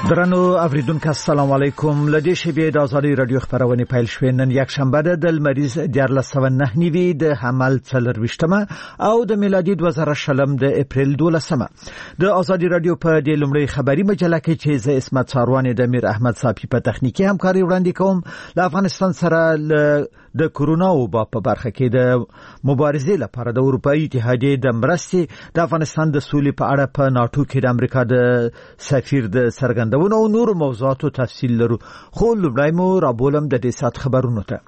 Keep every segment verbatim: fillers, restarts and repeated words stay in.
درنو اوریدونکو السلام علیکم. لدې شبې د ازادي رادیو خبرونه پیل شوې. نن یک شنبه ده د مریض دیارلس سوه نه نیوي د حمل څلرویشتمه او د میلادي دوه زره شلم د اپریل دولسمه. د ازادي رادیو په دې لومړی خبري مجله کې چې زه اسمت ساروان د امیر احمد صافي په تخنیکی همکاري وړاندې کوم، له افغانستان سره د کورونا وبا په برخه کې د مبارزې لپاره د اروپאי اتحادیې د مرستې د افغانستان د سولې په اړه په ناتو کې د امریکا د سفیر د څرګندونو او نور موضوعاتو تفصیل لرو. خو لومړی مو رابولم د دې سات خبرونو ته.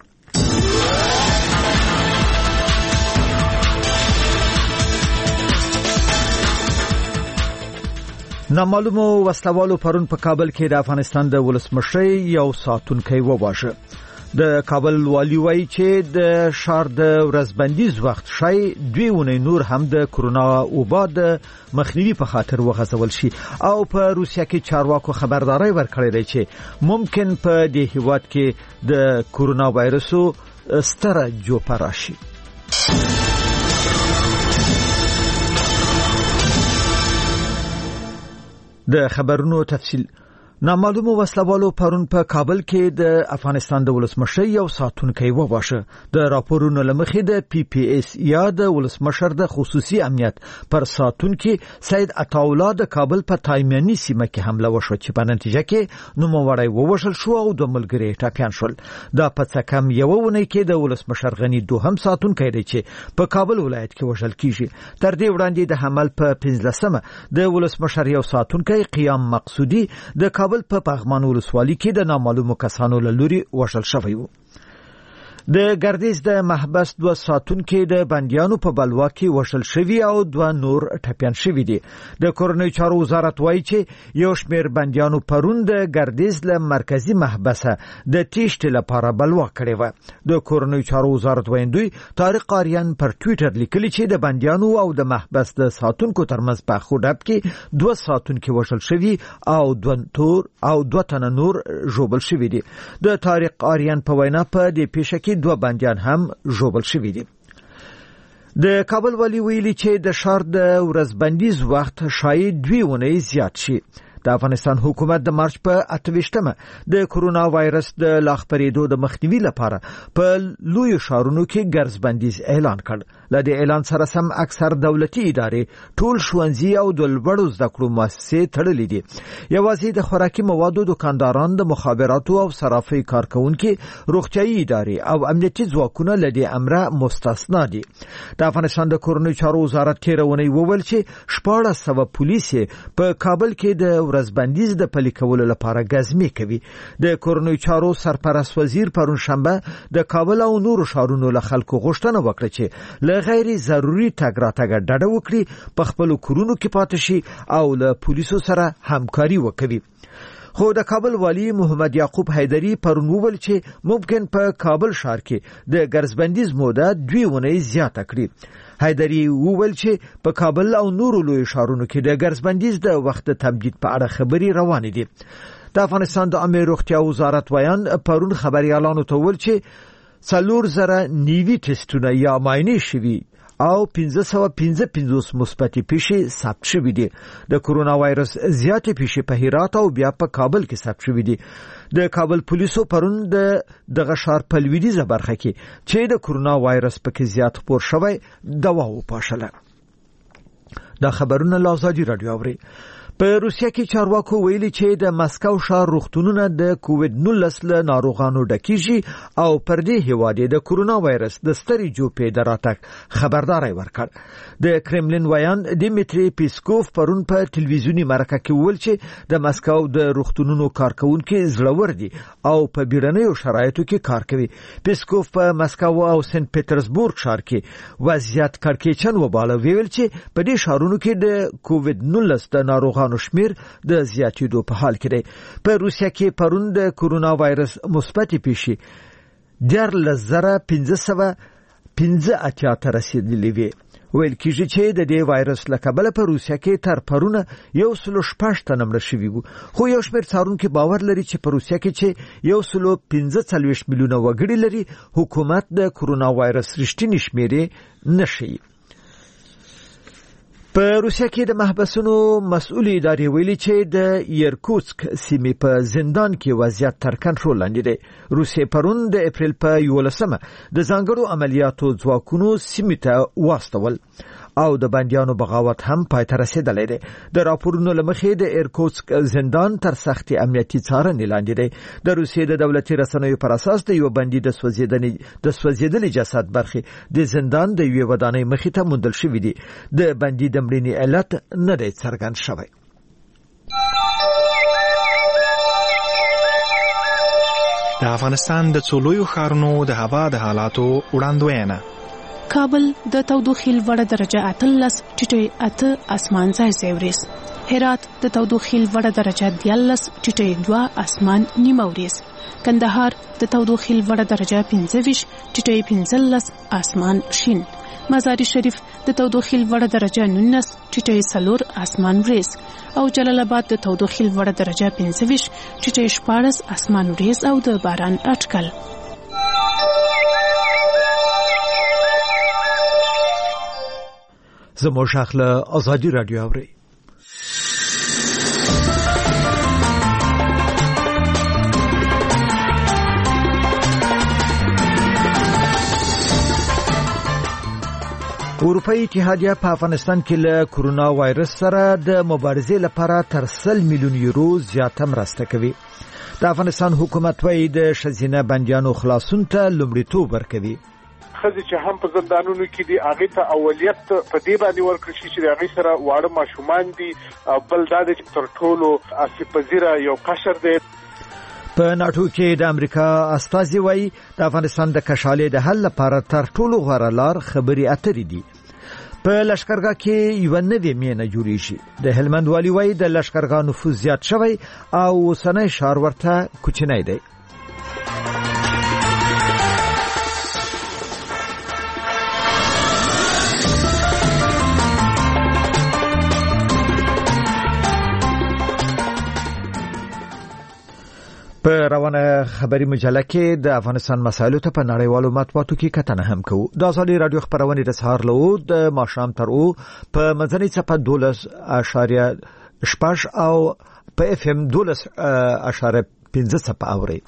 نامعلومو وسلوالو پرون په کابل کې د افغانستان د ولسمشر یو ساتونکی وواژه. د کابل والی وایي چې د شهر د ورځبندیز وخت شای دوی ونې نور هم د کورونا وبا د مخنیوي په خاطر وغځول شي او په روسیا کې چارواکو خبرداري ورکړې ده چې ممکن په دې هیواد کې د کورونا وایرسو ستره جوپه راشي. د خبرونو تفصیل. نامعلومو وسلوالو پرون په کابل کې د افغانستان د ولسمشر یو ساتونکی وواژه. د راپورونو لمخې د پی پی اس یا د ولسمشر د خصوصي امنیت پر ساتونکی سید عطاالله د کابل په تایمنی سیمه کې حمله وشو چې په نتیجه کې نوموړی ووژل شو او د ملګری ټاپیان شول. دا په څه کم یو ونه کې د ولسمشر غنی دوهم ساتونکی دی چې په کابل ولایت کې وژل کیږي. تر دې وړاندې د حمل په پنځلسمه د ولسمشر یو ساتونکی قیام مقصودی د کابل په پغمان ولسوالۍ کې د نامعلومو کسانو له لوري وژل شوی و. د ګردیز د محبس دوه ساتونکو د بنديانو په بلوا کې وژل شوی او دوه نور ټپيان شوی دي. د کورنۍ چارو وزارت وایي چې یو شمېر بنديانو پرون د ګردیز له مرکزی محبسه د تیشت لپاره بلوا کړې و. د کورنۍ چارو وزارت وایي طارق آریان پر ټوئیټر لیکلی چې د بنديانو او د محبس د ساتونکو ترمنځ په خوډب کې دوه ساتونکو وژل شوی او دوه تور او دوه تن نور ژوبل شوی دي. د طارق آریان په وینا په دې پیښه کې دوه بندیان هم ژوبل شوي دي. د کابل والی ویلي چې د شهر د ورځبندیز وخت شاید دوی ونې زیات شي. د افغانستان حکومت د مارچ په اتویشتمه د کورونا وایرس د لاخپریدو د مخنیوي لپاره په لوی شهرونو کې ګرځبندیز اعلان کړ. له دې اعلان سره سم اکثر دولتي ادارې ټول ښوونځي او د لوړو زده کړو مؤسسې تړلې دي. یوازې د خوراکي موادو دکانداران، د مخابراتو او صرافۍ کارکونکو، روغتيایي ادارې او امنیتي ځواکونه له دې امره مستثنا دي. د افغانستان د کورنۍ چارو وزارت تیرونی وویل چې شپاړس سوه پولیس په کابل کې د ورځبندیز د پلي کولو لپاره ګزمې کوي. د کورنۍ چارو سرپرست وزیر پرون شنبه د کابل او نورو ښارونو له خلکو غوښتنه وکړه چې له غیر ضروري تګ راتګ ډډه وکړي، په خپل کورونو کې پاتې شي او له پولیسو سره همکاري وکړي. خو د کابل والی محمد یعقوب حیدری پرون وویل چې ممکن په کابل ښار کې د ګرځبندیز موده دوی ونې زیاته کړي. حیدری وویل چې په کابل او نورو لوی ښارونو کې د ګرځبندیز د وخت تمدید په اړه خبري روانې دي. د افغانستان د عامه روغتیا وزارت ویان پرون خبريالانو ته وویل چې څلور زره نیوي ټیسټونه یا معاینې شوي او پنځه سوه پنځه پنځوس مثبتې پیښې ثبت شوې دي. د کورونا وایرس زیاتې پیښې په هرات او بیا په کابل کې ثبت شوې دي. د کابل پولیسو پرون د دغه ښار په لویدیځه برخه کې چې د کورونا وایرس پکې زیات خپور شوی دوا وپاشله. دا خبرونه له ازادي رادیو اوري. په روسیا کې چارواکو ویلي چې د مسکو ښار روغتونونه د کووید نولس له ناروغانو ډکیږي او پر دې هیواد د کورونا وایرس د ستري جوپې د راتګ خبرداري ورکړ. د کرملین ویان دیمیتری پیسکوف پرون په ټلویزیونی مرکه کې ویل چې د مسکو د روغتونونو کارکونکو زړور دي او په بیرنیو شرایطو کې کار کوي. پیسکوف په مسکو او سنت پټرزبورګ ښار کې وضعیت کړکېچن وباله. ویل چې په دې ښارونو کې د کووید نولس د ناروغانو شمیر د زیاتېدو په حال کې دی. په روسیا کې پرون د کورونا وایرس مثبتې پیښې دیارلس زره پنځه سوه پنځه اتیا ته رسیدلې وې. ویل کېږي چې د دې وایرس له کبله په روسیا کې تر پرونه یو سلو شپږ تنه مړه شوي وو. خو یو شمېر څارونکي باور لري چې په روسیا کې چې یو سلو پنځه څلوېښت میلیونه وګړي لري، حکومت د کورونا وایرس رښتینې شمېرې نه ښیي. په روسیه کې د محبسونو مسؤل ادارې ویلي چې د یرکوتسک سیمې په زندان کې وضعیت تر کنټرول لاندې دی. روسیه پرون د اپریل په یولسمه د ځانګړو عملیاتو ځواکونو سیمې ته واستول او د بندیانو بغاوت هم پای ته رسیدلی دی. د راپورونو له مخې د ایرکوتسک زندان تر سختي امنیتي څارنې لاندې دی. د روسیې د دولتي رسنیو پر اساس د یو بندي د سوځېدنې د سوځېدلي جسد برخې د زندان د یوې ودانۍ مخې ته موندل شوې دي. د بندي د مړینې علت نه دی څرګند شوی. د افغانستان د څو لویو ښارونو د هوا د حالاتو وړاندوینه. کابل د تودوخې لوړه درجه اتلس ټیټه اته اسمان ځای ځای وریس. هرات د تودوخې لوړه درجه دیالس ټیټه دوه اسمان نیمه وریس. کندهار د تودوخې لوړه درجه پنځه ویشت ټیټه پنځلس اسمان شین. مزار شریف د تودوخې لوړه درجه نولس ټیټه څلور اسمان وریس او جلال آباد د تودوخې لوړه درجه پنځه ویشت ټیټه شپاړس اسمان وریس او د باران اټکل. زموږ اخله ازادي رادیو اوري. اروپאי اتحادیه په افغانستان کې له کورونا وایرس سره د مبارزې لپاره تر سل میلیون یورو زیاته مرسته کوي. د افغانستان حکومت وايي د ښځینه بندیانو خلاصون ته لومړیتوب ورکوي. خځې چې هم په زندانونو کې دي هغه ته اولویت په دې باندې ورکړل شي چې هغه سره واړه ماشومان دي. بل دا چې تر ټولو اسپزیره یو قشر دی. په ناتو کې د امریکا استازي وايي د افغانستان د کشالې د حل لپاره تر ټولو غوره لار خبري اترې دي. په لشکرګاه کې یو نوې مینه جوړیږي. د هلمند والی وايي د لشکرګاه نفوذ زیات شوی او اوسنۍ ښار ورته کوچنی دی. په روانه خبري مجله کې د افغانستان مسایلو ته په نړیوالو مطبوعاتو کې کتنه هم کوو. د ازادي رادیو خبرونه د سهار له د ماښام تر او په مدني صفحه دولس اشاریه شپږ او په اف ام دولس اشاریه پنځه صفحه اوري.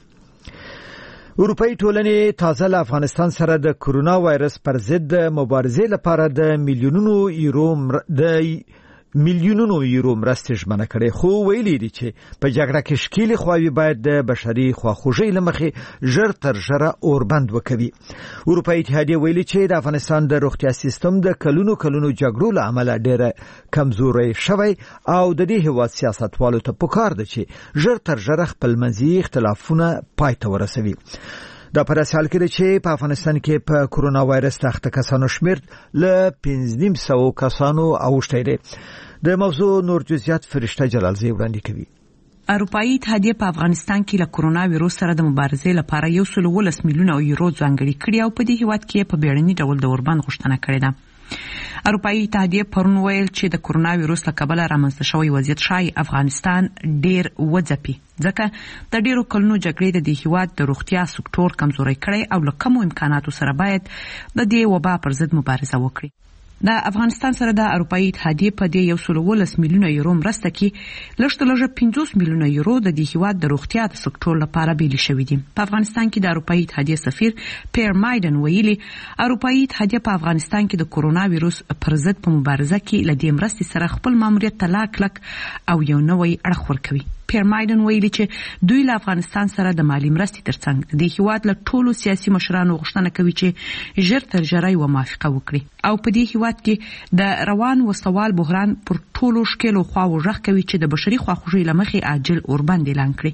اروپאי ټولنې تازه له افغانستان سره د کورونا وایرس پر ضد مبارزې لپاره د میلیونونو یورو د میلیونونو یورو مرستې ژمنه کړې، خو ویلي دي چې په جګړه کې ښکېلې خواوې باید د بشري خواخوږۍ له مخې ژر تر ژره اوربند وکوي. اروپאי اتحادیه ویلي چې د افغانستان د روغتیا سیستم د کلونو کلونو جګړو له امله ډېره کمزوری شوی او د دې هېواد سیاستوالو ته پکار ده چې ژر تر ژره خپلمنځي اختلافونه پای ته ورسوي. دا پر اساس کې چې په افغانستان کې په کورونا وایرس تخته کسانو شمیر ل پنځه نیم سوه کسانو اوښتی دی. د موضوع نور جزئیات فرشته جلالزی وړاندې کوي. اروپאי اتحادیه په افغانستان کې له کورونا وایرس سره د مبارزې لپاره یو سل ولس میلیونه یورو ځانګړي کړي او په دې هیواد کې په بیړني ډول د اوربند غوښتنه کړې ده. اروپאי اتحادیه پرون ویل چې د کورونا وایرس له کبله رامنځته شوی وضعیت شای افغانستان ډیر وځپي، ځکه د ډیرو کلونو جګړې د دې هیواد د روغتیا سکتور کمزوري کړی او له کمو امکاناتو سره باید د دې وبا پر ضد مبارزه وکړي. د افغانستان سره د اروپאי اتحادیه په دې یو سل ولس میلیونه یورو مرسته کې لږ تر لږه پنځوس میلیونه یورو د دې هیواد د روغتیا د سکتور لپاره بیل شوی دي. په افغانستان کې د اروپאי اتحادیه سفیر پیر مایدن ویلي اروپאי اتحادیه په افغانستان کې د کورونا وایرس پر ضد په مبارزه کې له دې مرستې سره خپل ماموریت ته لا کلک او یو نوی اړخ ورکوي. پیر مایدن ویلي چې دوی له افغانستان سره د مالی مرستې ترڅنګ د هیواد له ټولو سیاسي مشرانو غوښتنه کوي چې ژر تر ژره یوه موافقه وکړي او په دې هیواد کې د روان وسوال بحران پر ټولو شکلو خواو غږ کوي چې د بشري خواخوږۍ له مخې عاجل اوربند اعلان کړي.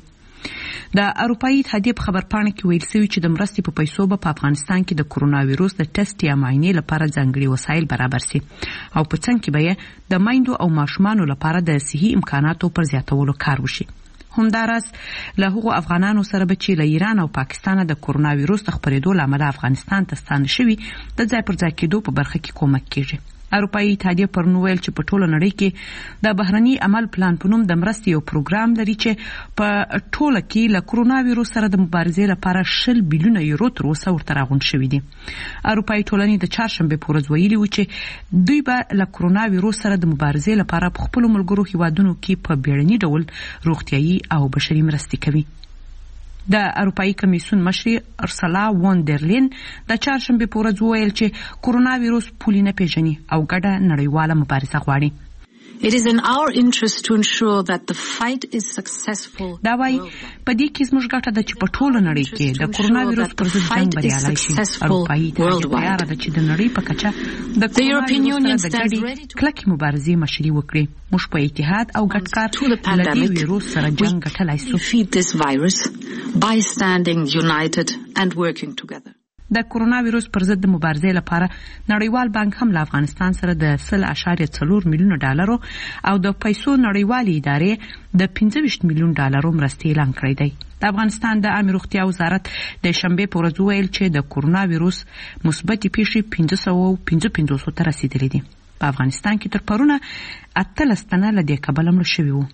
د اروپאי اتحادیه په خبرپاڼه کې ویل شوی چې د مرستې په پیسو به په افغانستان کې د کورونا وایرس د ټیسټ یا معاینې لپاره ځانګړي وسایل برابر شي او په څنګ کې به د میندو او ماشومانو لپاره د صحي امکاناتو پر زیاتولو کار وشي. همداراز له هغو افغانانو سره به چې له ایران او پاکستان د کورونا وایرس د خپرېدو له امله افغانستان ته ستانه شوي د ځای پر ځای کېدو په برخه کې کومک کیږي. اروپאי اتحادیه پرون ویل چې په ټوله نړۍ کې د بهرني عمل پلان په نوم د مرستې یو پروګرام لري چې په ټوله کې له کرونا وایروس سره د مبارزې لپاره شل بیلیونه یورو تر اوسه ورته راغونډ شوي دي. اروپאי ټولنې د چهارشنبه په ورځ ویلي و چې دوی به له کرونا وایروس سره د مبارزې لپاره په خپل ملګرو هیوادونو کې په بیړني ډول روغتیايي او بشري مرستې کوي. د اروپאי کمیسیون مشر ارسلا وان در لین د چهارشنبه په ورځ ویل چې کرونا وایروس پولي نه پیژني او ګډه نړیواله مبارزه غواړي. It is in our interest to ensure that the fight is successful. دا وايي په دې کې زموږ ګټه ده چې په ټوله نړۍ کې د کرونا وایروس پر ضد جنگ بریالی شي. اروپאי اتحادیه تیار ده چې د نړۍ په کچه د کرونا وایروس سره د ګډې کلکې مبارزې مشري وکړي. موږ په اتحاد او ګډ کار له دې وایروس سره جنگ ګټلای شو. Defeat this virus by standing united and working together. د کرونا وایروس پر ضد د مبارزې لپاره نړیوال بانک هم له افغانستان سره د سل اشاریه څلور میلیونه ډالرو او د پیسو نړیوالې ادارې د پنځه ویشت میلیون ډالرو مرستې اعلان کړې ده. د افغانستان د عامه روغتیا وزارت د شنبه په ورځ ویل چې د کرونا وایروس مثبت پیښې پنځه سوه پنځه پنځوس ته رسیدلې دي. په افغانستان کې تر پرونه اتلس تنه له دې کبله مړه شوي وو.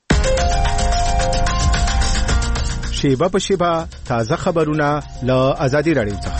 شیبه په شیبه تازه خبرونه له ازادي رادیو څخه.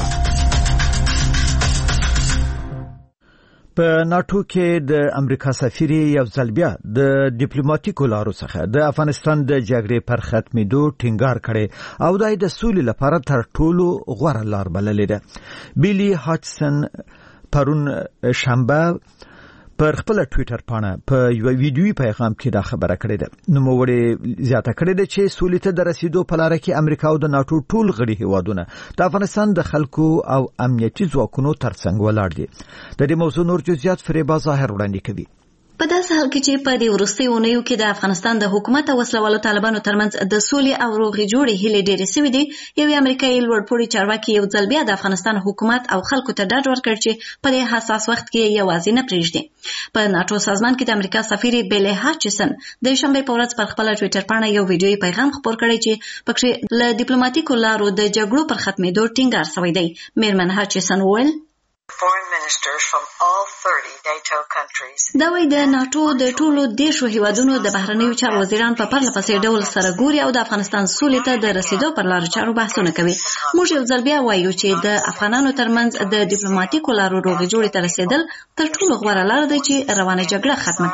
په ناتو کې د امریکا سفیر یو ځل بیا د ډیپلوماټیکو لارو څخه د افغانستان د جګړې پر ختمېدو ټینګار کړي او د سولې لپاره تر ټولو غوره لار بللې ده. بیلی هاچسن پرون شنبه پر خپل ټوئیټر باندې په یو ویډیوي پیغام کې دا خبره کړې ده. نو موږ زیاته کړې ده چې سولې ته د رسیدو په لار کې امریکا او د ناتو ټول غړي هیوادونه د افغانستان د خلکو او امنیتي ځواکونو ترڅنګ ولاړ دي. د دې موضوع نور جزئیات فریبا ظاهر وړاندې کوي. په داسې حال کې چې په دې وروستیو اونیو کې د افغانستان د حکومت او وسلوالو طالبانو ترمنځ د سولې او روغې جوړې هیلې ډېرې سوي دي، یو امریکایي لوړپوړي چارواکي یو ځل بیا د افغانستان حکومت او خلکو ته ډاډ ورکړ چې په دې حساس وخت کې یوازې نه پرېږدي. په ناتو سازمان کې د امریکا سفیر بیلی هاچسن د شنبه په ورځ پر خپل ټوئیټر باندې یو ویډیوي پیغام خپور کړی چې پکې له ډیپلوماټیکو لارو د جګړو پر ختمېدو ټینګار شوی دی. میرمن هاچسن وویل Foreign ministers from all thirty NATO countries. دا وایي د ناتو د ټولو دیشو هیوادونو د بهرنیو چارو وزیران په پرله پسې ډول سره ګوري او د افغانستان سولې ته د رسیدو پر لارو چارو بحثونه کوي. موږ یو ځل بیا وایو چې د افغانانو ترمنځ د ډیپلوماټیکو لارو روغې جوړې ته رسیدل تر ټولو غوره لار ده چې روانه جګړه ختمه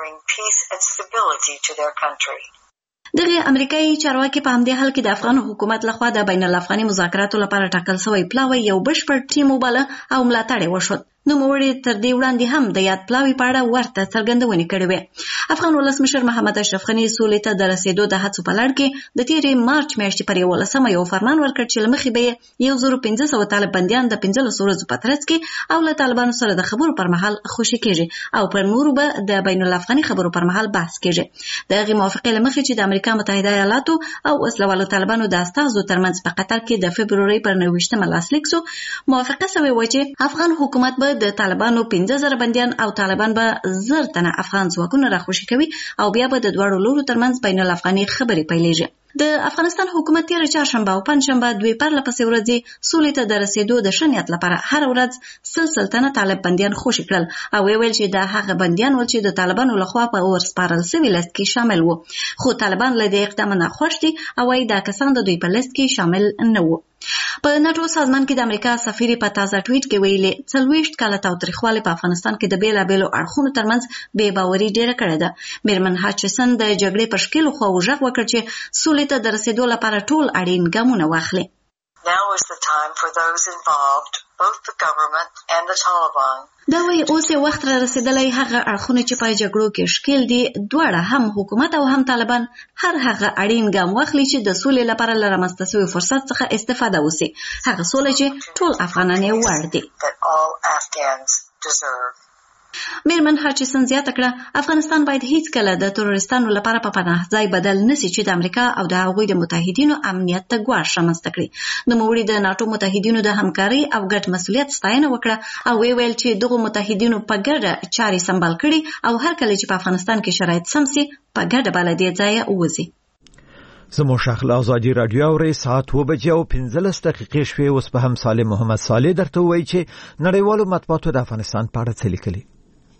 کړي. دغه امریکایي چارواکي په همدې حال کې د افغان حکومت لخوا د بین الافغاني مذاکراتو لپاره ټاکل شوی پلاوی یو بشپړ ټیم وباله او ملاتړ وشو. نو موږ تر دې وړاندې هم د یاد پلاوی په اړه ورته څرګندونې کړې وې. افغان ولسمشر محمد اشرف غني سولې ته د رسیدو د هڅو په لړ کې د تیرې مارچ میاشتې پر یولسمه یو فرمان ورکړ چې له مخې به یو زر پنځه سوه طالب بندیان د پنځلسو ورځو په ترڅ کې او له طالبانو سره د خبرو پر مهال خوشي کېږي او پر نورو به د بین الافغاني خبرو پر مهال بحث کېږي. د هغې موافقې له مخې چې د امریکا متحده ایالاتو او وسلوالو طالبانو د استازو ترمنځ په قطر کې د فبرورۍ پر نهه لاسلیک شو، موافقه شوې وه چې افغان حکومت به د طالبانو پنځه زره بندیان او طالبان به زر تنه افغان ځواکونه راخوشي کوي او بیا به د دواړو لورو ترمنځ بین الافغاني خبرې پیلېږي. د افغانستان حکومت تیره چهارشنبه او پنجشنبه دوی پرله پسې ورځې سولې ته د رسیدو د ښه نیت لپاره هر ورځ سل سل تنه طالب بندیان خوشي کړل او ویل چې دا هغه بندیان ول چې د طالبانو لخوا په ورسپارل سوي لست کې شامل وو، خو طالبان له دې اقدام نه خوښ دي او وايي دا کسان د دوی په لست کې شامل نه وو. په ناتو سازمان کې د امریکا سفیر په تازه ټویټ کې ویلي څلوېښت کاله تاوتریخوالی په افغانستان کې د بیلابیلو اړخونو ترمنځ بې باوري ډیره کړې ده. میرمن هاچسن د جګړې په شکلو خو وژغ وکړ چې سولې ته د رسیدو لپاره ټول اړین ګامونه واخلي. Now is the time for those involved, both the government and the Taliban. دا وایي اوس یې وخت را رسېدلی هغه اړخونه چې په جګړو کې ښکیل دي دواړه هم حکومت او هم طالبان هر هغه اړین ګام واخلي چې د سولې لپاره له رامنځته شوي فرصت څخه استفاده وسي، هغه سوله چې ټول افغانان یې وړ دي. میرمن هاچسن زیاته کړه افغانستان باید هیڅکله د تروریستانو لپاره په پناه ځای بدل نشي چې د امریکا او د هغوی د متحدینو امنیت ته ګواښ رامنځته کړي. نوموړي د ناټو متحدینو د همکارۍ او ګډ مسؤلیت ستاینه وکړه او ویل چې دغو متحدینو په ګډه چارې سمبال کړي او هر کله چې په افغانستان کې شرایط سم سي په ګډه به له دې ځایه ووځي. زموږ شاخله ازادي رادیو اوري ساعت و بجې او پنځلس دقیقې شوې. اوس به هم سالم محمد صالح درته وایي چې نړیوالو مطبوعاتو د افغانستان په اړه څه لیکلي.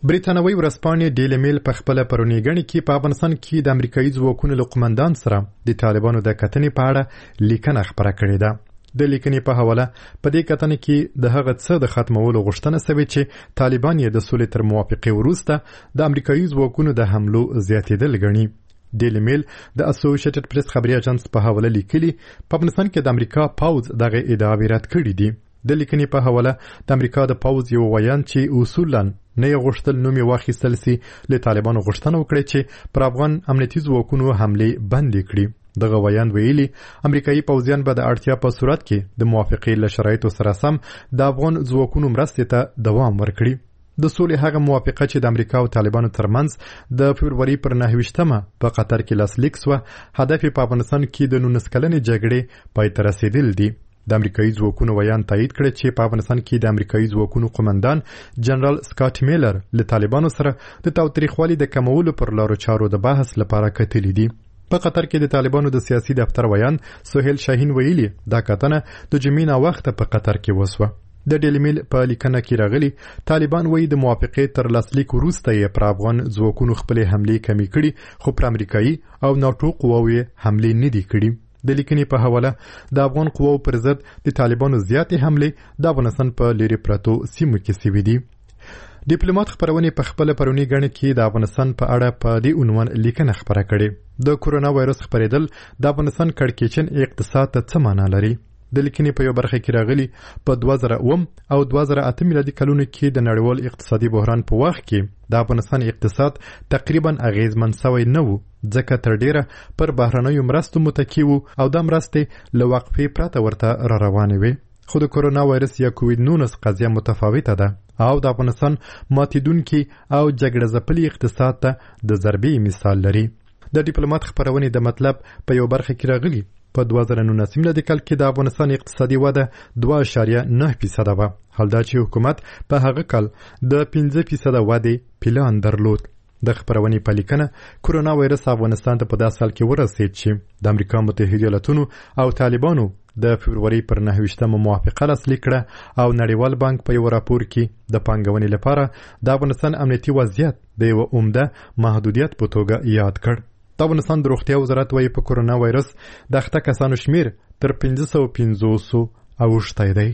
بریتانوي ورځپاڼې ډیلی میل په خپل پرونی غني کې په افغانستان کې د امریکایي ځواکونو له قومندان سره د طالبانو د کتنې په اړه لیکنه خبره کړې ده. د لیکنې په حواله په دې کتنه کې د هغه څه د ختمولو غوښتنه شوې چې طالبان یې د سولې تر موافقې وروسته د امریکایي ځواکونو د حملو زیاتېدل ګڼي. ډیلی میل د اسوسییټډ پریس خبري اژانس په حواله لیکلي په افغانستان کې د امریکا پاوز دغه ادعاوې رد کړې دي. د لیکنې په حواله د امریکا د پاوز یو ویان چې اصولاً نه یې غوښتل نوم یې واخیستل سي له طالبانو غوښتنه وکړي چې پر افغان امنیتي ځواکونو حملې بندې کړي. دغه ویان ویلي امریکایي پوځیان به د اړتیا په صورت کې د موافقې له شرایطو سره سم د افغان ځواکونو مرستې ته دوام ورکړي. د سولې هغه موافقه چې د امریکا او طالبانو ترمنځ د فبروري پر نهه ویشتمه په قطر کې لاسلیک سوه هدف په افغانستان کې د نولس کلنې جګړې پای ته رسیدل دي. د امریکایي ځواکونو ویان تایید کړ چې په افغانستان کې د امریکایي ځواکونو قومندان جنرال سکاټ میلر له طالبانو سره د تاوتریخوالي د کمولو پر لارو چارو د بحث لپاره کتلي دي. په قطر کې د طالبانو د سیاسي دفتر ویان سهیل شاهین ویلي دا کتنه د جمعې نه وخته په قطر کې وسوه. د ډیلی میل په لیکنه کې راغلي طالبان وایي د موافقې تر لاسلیک وروسته یې پر افغان ځواکونو خپلې حملې کمې کړي خو پر امریکایي او ناټو قواوو حملې نه دي کړي. د لیکنې په حواله د افغان قواو پر ضد د طالبانو زیاتې حملې د افغانستان په لیرې پرتو سیمو کې شوې دي. ډیپلوماټ خبرونه په خپل پرونی غړي کې د افغانستان په اړه په دې عنوان لیکنه خبره کړې. د کورونا وایرس خبرېدل د افغانستان کړکېچن اقتصاد ته څه معنا لري؟ د لیکنې په یو برخه کې راغلي په دوه زره اووه او دوه زره اته میلادي کلونو کې د نړیوال اقتصادي بحران په وخت کې د افغانستان اقتصاد تقریبا اغیزمن شوی نه و ځکه تر ډیره پر بهرنیو مرستو متکی و او د مرستې له وقفې پرته ورته را روانې وې. خو د کورونا وایرس یا کووید نولس قضیه متفاوته ده او د افغانستان ماتیدونکي او جګړه ځپلي اقتصاد ته د ضربې مثال لري. د ډیپلوماټ خبرونې د مطلب په یو برخه کې راغلي په دوه زره نولس میلادي کال کې د افغانستان اقتصادي وده دوه اعشاریه نه فیصده وه. حال دا چې حکومت په هغه کال د پنځه فیصده ودې پلان درلود. د خبرونې په لیکنه کورونا وایرس افغانستان ته په داسې حال کې ورسېد چې د امریکا متحده ایالاتونو او طالبانو د فبروري پر نهه ویشتمه موافقه لاسلیک کړه او نړیوال بانک په یو راپور کې د پانګونې لپاره د افغانستان امنیتي وضعیت د یو عمده محدودیت په توګه یاد کړ. د افغانستان د روغتیا وزارت وايي په کورونا وایرس د اخته کسانو شمیر تر پنځه سوه پنځوس اوښتی دی.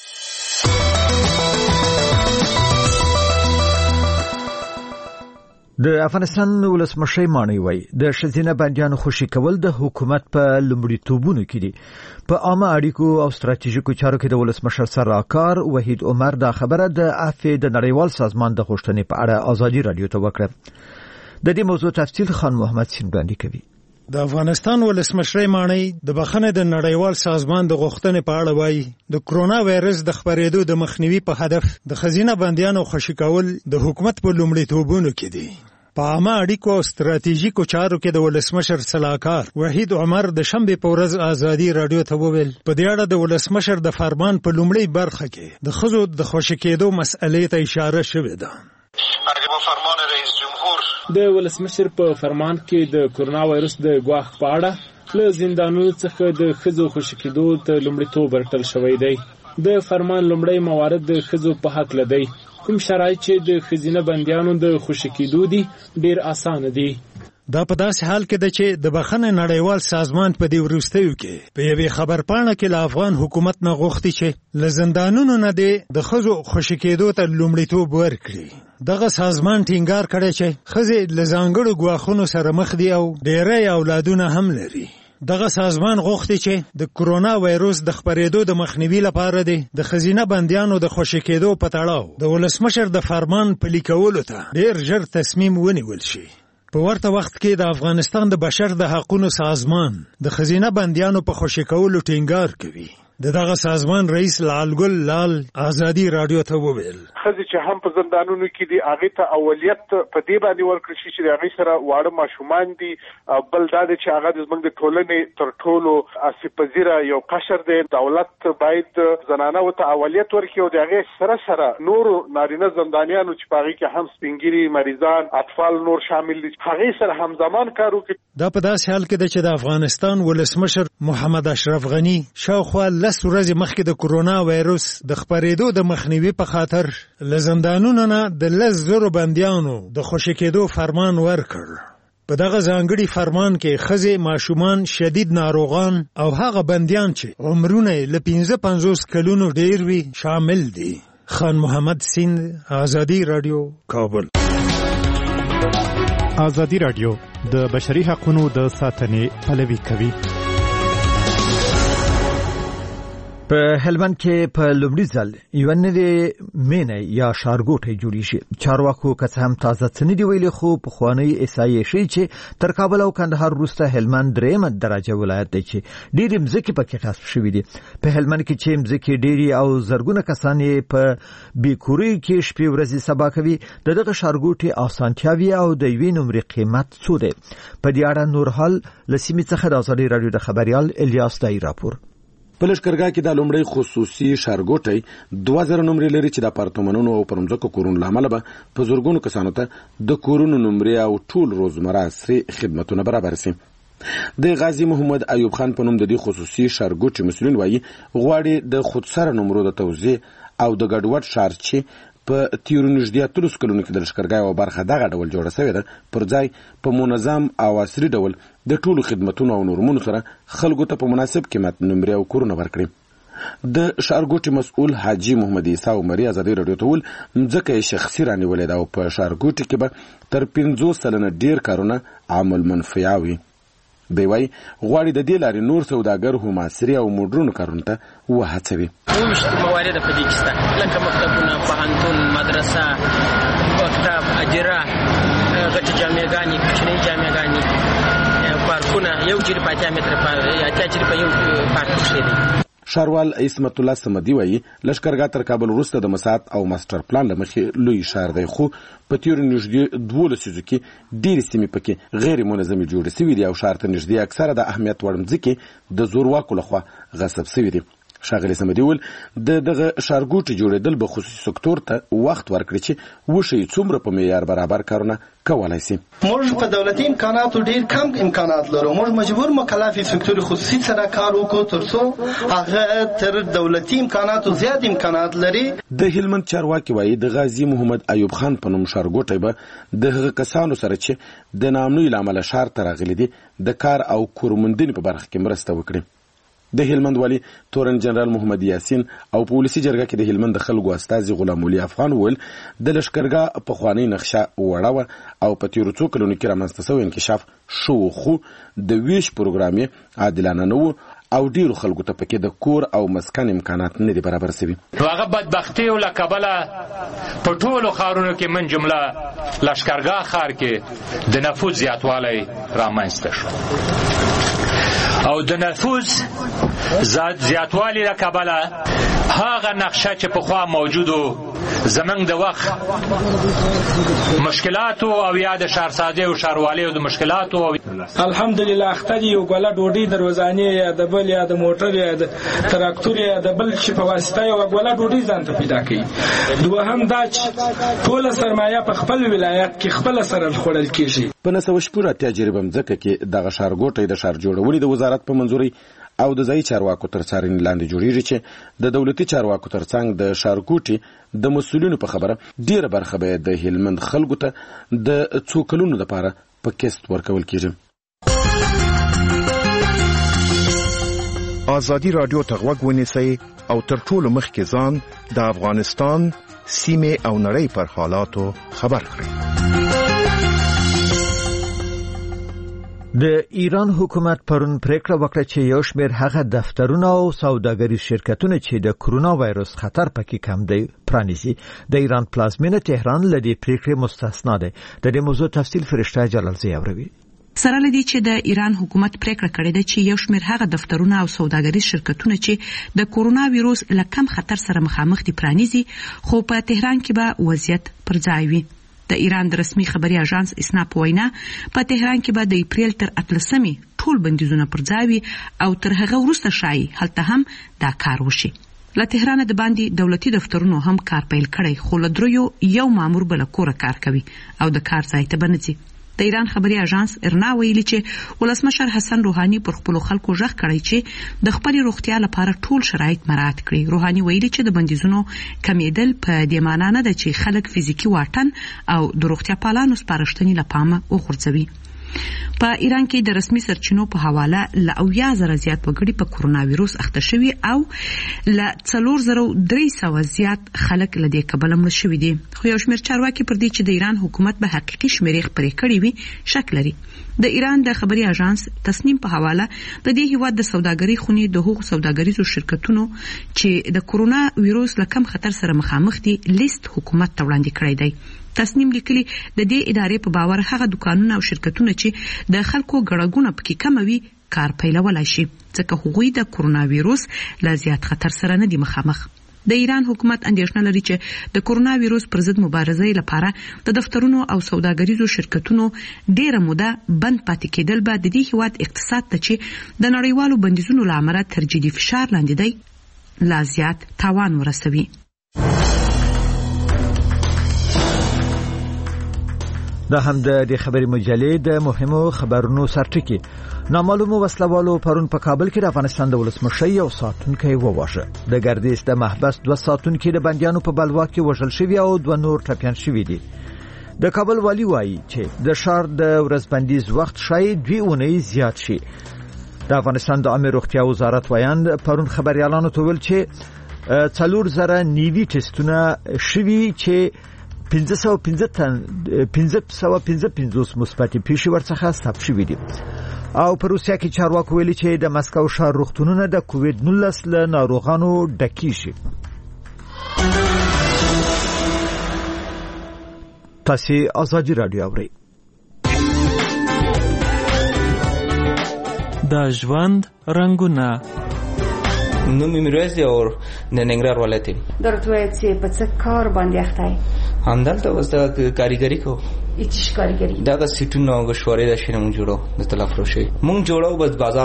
د افغانستان ولسمشر مانی وای د شزینه بندیانو خوشی کول د حکومت په لومړیتوبونو کې دي. په عامه اړیکو او ستراتیژیکو چارو کې د ولسمشر سرکار وحید عمر دا خبره د افی د نړیوال سازمان د غوښتنې په اړه ازادي رادیو ته وکړه. د دې موضوع تفصیل خان محمد سین وړاندې کوي. د افغانستان ولسمشر مانی د بخښنې د نړیوال سازمان د غوښتنې په اړه وایي د کرونا وایرس د خپرېدو د مخنیوي په هدف د خزینه بندیانو خوشی کول د حکومت په لومړیتوبونو کې دي. په عامه اړیکو او ستراتیژیکو چارو کې د ولسمشر سلاکار وحید عمر د شنبې په ورځ ازادي رادیو ته وویل په دې اړه د ولسمشر د فرمان په لومړی برخه کې د ښځو د خوشی کېدو مسئلې ته اشاره شوې ده. د ولسمشر په فرمان کې د کورونا وایرس د ګواښ په اړه له زندانونو څخه د ښځو خوشی کېدو ته لومړیتوب ورکړل شوی دی. د فرمان لومړی موارد د ښځو په حق لدی. کوم شرایط چې د ښځینه بندیانو د خوشی کېدو دي ډیر اسانه دي. دا په داسې حال کې ده چې د بخښنې نړیوال سازمان په دې وروستیو کې په یوې خبرپاڼه کې له افغان حکومت نه غوښتي چې له زندانونو نه د ښځو خوشی کېدو ته لومړیتوب ورکړي. دغه سازمان ټینګار کړی چې ښځې له ځانګړو ګواښونو سره مخ دي او ډېری اولادونه هم لري. دغه سازمان غوښتي چې د کرونا وایرس د خپرېدو د مخنیوي لپاره د ښځینه بندیانو د خوشی کېدو په تړاو د ولسمشر د فرمان پلي کولو ته ډېر ژر تصمیم ونیول شي. په ورته وخت کې د افغانستان د بشر د حقوقو سازمان د ښځینه بندیانو په خوشی کولو ټینګار کوي. د دغه سازمان رئیس لالګل لال ازادي رادیو ته وویل خځې چې هم په زندانونو کې دي هغه ته اولویت په دې باندې ورکړل شي چې هغه سره واړه ماشومان دي. بل دا چې هغه زموږ د ټولنې تر ټولو اسپزیره یو قشر دی. دولت باید زنانه او ته اولویت ورکړي او هغه سره سره نور نارینه زندانیانو چې پاغي کې هم سپینګری مریضان اطفال نور شامل دي هغه سره همزمان کار وکړي. دا په داسې حال کې ده چې د افغانستان ولسمشر محمد اشرف غنی شاوخوا لس ورځې مخکې د کورونا وایروس د خپرېدو د مخنیوي په خاطر له زندانونو نه د لس زرو بندیانو د خوشي کېدو فرمان ورکړ. په دغه ځانګړي فرمان کې ښځې، ماشومان، شدید ناروغان او هغه بندیان چې عمرونه یې له پنځه پنځوس کلونو ډېر وي شامل دي. خان محمد سیند، آزادي رادیو، کابل. آزادي رادیو د بشري حقوقو د ساتنې پلوي کوي. په هلمند کې په لومړي ځل یو نوې مینه یا ښارګوټی جوړی شي. چارواکو که څه هم تازه څه نه دي ویلي، خو پخوانۍ احصایې ښیي چې تر کابل او کندهار وروسته هلمند درېیمه درجه ولایت دی چې ډېرې مځکې پکې غصب شوي دي. په هلمند کې چې مځکې ډېرې او زرګونه کسان یې په بېکورۍ کې شپې ورځې سبا کوي، د دغه ښارګوټي اسانتیاوې او د یوې نمرې قیمت څو دی؟ په دې اړه نور حال له سیمې څخه د ازادي راډیو د خبریال الیاس دای راپور. په لښکرګاه کې د لومړی خصوصي ښارګوټی دوه زره نمرې لري چې د اپارتمانونو او پرمځکو کورونو له امله به په زرګونو کسانو ته د کورونو نمرې او ټول روزمره عصري خدمتونه برابر شي. د غازی محمد ایوب خان په نوم د دې خصوصي ښارګوټي مسؤلین وایي غواړي د خودسره نمرو د توزیع او د ګډوډ ښار چې په تیرو نږدې اتلس کلونو کې د لښکرګاه یوه برخه دغه ډول جوړه شوې ده، پر ځای په منظم او عصري ډول د ټولو خدمتونو او نورمونو سره خلکو ته په مناسب قیمت نمرې او کورونه ورکړي. د ښارګوټي مسؤل حاجي محمد عیسی عمري ازادي راډیو ته وویل مځکه یې شخصي رانیولې ده او په ښارګوټي کې به تر پنځوس سلنه ډېر کارونه عمل منفعه وي. دی وایي غواړي د دې لارې نور سوداګر هم عصري او موډرنو کارونو ته وهڅوي. اوویشت موارد په دې کې شته، لکه مکتبونه، پوهنتون، مدرسه، مکتب، اجره، غټې جامعګانې، کوچنۍ جامعګانې، پارکونه، یو جریب اتیا متره اتیا جریب یو پارک کښې دی. ښاروال عصمت الله صمدي وایي لښکرګاه تر کابل وروسته د مساحت او ماسټر پلان له مخې لوی ښار دی، خو په تیرو نږدې دوو لسیزو کې ډېرې سیمې پکې غیر منظمې جوړې سوي دي او ښار ته نږدې اکثره د اهمیت وړ مځکې د زورواکو لخوا غصب سوي دي. ښاغلي صمدي وویل د دغه ښارګوټي جوړېدل به خصوصي سکتور ته وخت ورکړي چې وښیي څومره په معیار برابر کارونه کولای شي. موږ په دولتي امکاناتو ډېر کم امکانات لرو. موږ مجبور مکلف یو سکتور خصوصي سره کار وکړو ترڅو هغه تر دولتي امکاناتو زیات امکانات لري. د هلمند چارواکي وایي د غازی محمد ایوب خان په نوم ښارګوټی به د هغه کسانو سره چې د ناامنۍ له امله ښار ته راغلي دي د کار او کورموندنې په برخه کې مرسته وکړي. د هلمند والي تورن جنرال محمد یاسین او په ولسي جرګه کې د هلمند د خلکو استازي غلام ولي افغان وویل د لښکرګاه پخوانۍ نقشه وړه وه او په تېرو څو کلونو کې رامنځته شوی انکشاف ښه و، خو د ویش پروګرام یې عادلانه نه و او ډیرو خلکو ته پکې د کور او مسکن امکانات نه دي برابر شوي. نو هغه بدبختي او له کبله په ټولو ښارونو کې من جمله لښکرګاه ښار کې د نفوذ زیاتوالی رامنځته شو او د نفوذ زیاتوالی له کبله هغه نقشه چې پخوا موجودو زمنګ د وخت مشکلاتو او یا د ښارسازۍ او ښاروالیو د مشکلاتو او الحمدلله اخته دي یو ګوله ډوډۍ د روزانې یا د بل یا د موټر یا د تراکتور یا د بل شي په واسطه یو ګوله ډوډۍ ځان ته پیدا کوي. دوهم دا چې ټوله سرمایه په خپل ولایت کې خپل سره خوړل کېږي. په نهه سوه شپږ اتیا جریبه مځکه کې دغه ښارګوټی د ښار جوړونې د وزارت په منظورۍ او د ځایي چارواکو تر څارنې لاندې جوړیږي چې د دولتي چارواکو ترڅنګ د ښارګوټي د مسؤلینو په خبره ډیره برخه به د هلمند خلکو ته د څو کلونو لپاره په قسط ورکول کیږي. آزادي رادیو ته غوږ ونیسئ او تر ټولو مخکې ځان د افغانستان سیمې او نړۍ پر حالاتو خبر کړئ. د ایران حکومت پرون پریکړه وکړه چې یو شمېر هغه دفترونه او سوداګریز شرکتونه چې د کرونا وایروس خطر پکې کم دی پرانیزي. د ایران پلازمینه تهران له دې پریکړې مستثنا ده. د دې موضوع تفصیل فرشته جلالزی اوروي. سره لدی چې د ایران حکومت پریکړه کړې ده چې یو شمېر هغه دفترونه او سوداګریز شرکتونه چې د کرونا وایروس له کم خطر سره مخامخ دي پرانیزي، خو په تهران کې به وضعیت پر ځای وي. د ایران د رسمي خبري اژانس اسنا په وینا په تهران کې به د اپریل تر اتلسمې ټول بندیزونه پر ځای وي او تر هغه وروسته شایي هلته هم دا کار وشي. له تهران د باندې دولتي دفترونو هم کار پیل کړی، خو له دریو یو مامور بل کوره کار کوي او د کار ځای ته بنځي. د ایران خبري اژانس ارنا ویلي چې ولسمشر حسن روحاني پر خپل خلکو ژغ کړی چې د خپل روغتیا لپاره ټول شرایط مراعات کړي. روحاني ویلي چې د بندیزونو کمیدل په دې معنی نه ده چې خلک فزیکی واټن او د روغتیا پالانو سپارښتنې لپاره وغورځوي. په ایران کې د رسمي سرچینو په حواله ل اویا زره زیات وګړي په کورونا وایروس اخته شوي او ل څلور زره درې سوه زیات خلک له دې کبله مړه شوي دي. خو یو شمېر چارواکي پر دې چې د ایران حکومت به حقیقي شمېرې خپرې کړې وي شک لري. د ایران د خبري اژانس تصنیم په حواله د دې هیواد د سوداګرۍ خونې د هغو سوداګریزو شرکتونو چې د کورونا وایروس له کم خطر سره مخامخ دي لیست حکومت ته وړاندې کړی دی. تصنیم لیکلي د دې ادارې په باور هغه دکانونه او شرکتونه چې د خلکو ګړګونه پکې کموي کار پیلولای شي ځکه هغوی د کورونا وایروس له زیات خطر سره نه دي مخامخ. د ایران حکومت اندېښنه لري چې د کورونا وایروس پر ضد مبارزې لپاره د دفترونو او سوداګریزو شرکتونو ډیره موده بند پاتې کېدل به د دې هیواد اقتصاد ته چې د نړیوالو بندیزونو له امله تر جدي فشار لاندې دی لا زیات تاوان ورسوي. دا هم د خبري مجلې د مهمو خبرونو سرټکی. نامعلومو وسلوالو پرون په کابل کې د افغانستان د ولسمشر یو ساتونکی وواژه. د ګردیز د محبس دوه ساتونکي د بندیانو په بلوا کې وژل شوي او دوه نور ټپیان شوي دي. د کابل والی وایي چې د ښار د ورځبندیز وخت شاید دوی اونۍ زیات شي. د افغانستان د عامه روغتیا وزارت وایاند پرون خبريالانو ته ویل چې څلور زره نیوي ټیسټونه شوي چې پنځه سوه پنځه پنځوس مثبت پیښې ورڅخه ثبت شوي دي. او په روسیا کې چارواکو ویلي چې د مسکو ښار روغتونونه د کووید نولس له ناروغانو ډکې شي. تاسو ازادي رادیو اورئ. د ژوند رنگونه نوم میراث دی او د ننګرهار ولایت دی. درته چې په څه کار باندې اخته همدلته وسته کاریګری کو هیڅ کاریګری دا د سیټونو غشواري د شنو جوړو د تلافروشي مونږ جوړو بس بازار